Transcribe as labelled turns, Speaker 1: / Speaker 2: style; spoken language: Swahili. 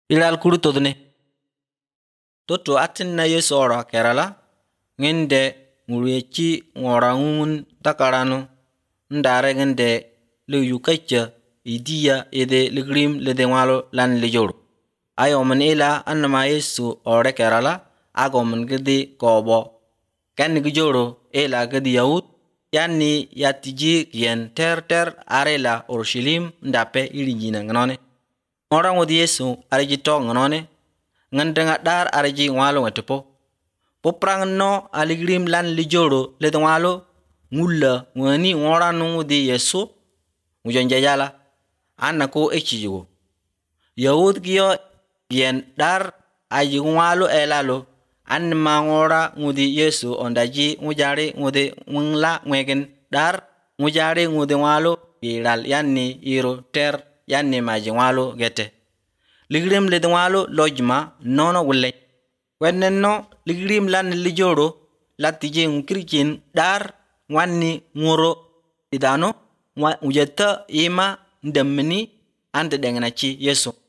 Speaker 1: Ilal kuru todne. Toto atin na Yesu ora kerala. Ngende nguriyechi ngorangun takarano. Ndare ngende le yukacha idiya ede ligrim le dengwalo lan le joro. Ayo man ila anama Yesu ora kerala. Ago man gedi kobo. Kan gijoro ila gedi Yahud. Yani yatiji kien ter arela Urushalim ndape ili jina nganone. Orang wadi Yesu ariji to nganone. Ngandenga dar ariji ngwalo ngatipo. Poprang no aligrim lan lijoro le ngwalo. Ngula ngani orang wadi Yesu. Mujanjayala. Anako echijugo. Yahud kiyo kien dar aji ngwalo elalo. An mangora ngudi Yesu ondaji ngujari ngudi ngla ngwegen dar ngujari ngudi ngwalo bilal yanni iro ter yanni maji ngwalo gete. Ligrim le ngwalo lojma nono wulle. Wenenno ligrim lan lijoro latije ngkirkin dar wanni ngoro idano ujeta ima ndemni ande dengnachi Yesu.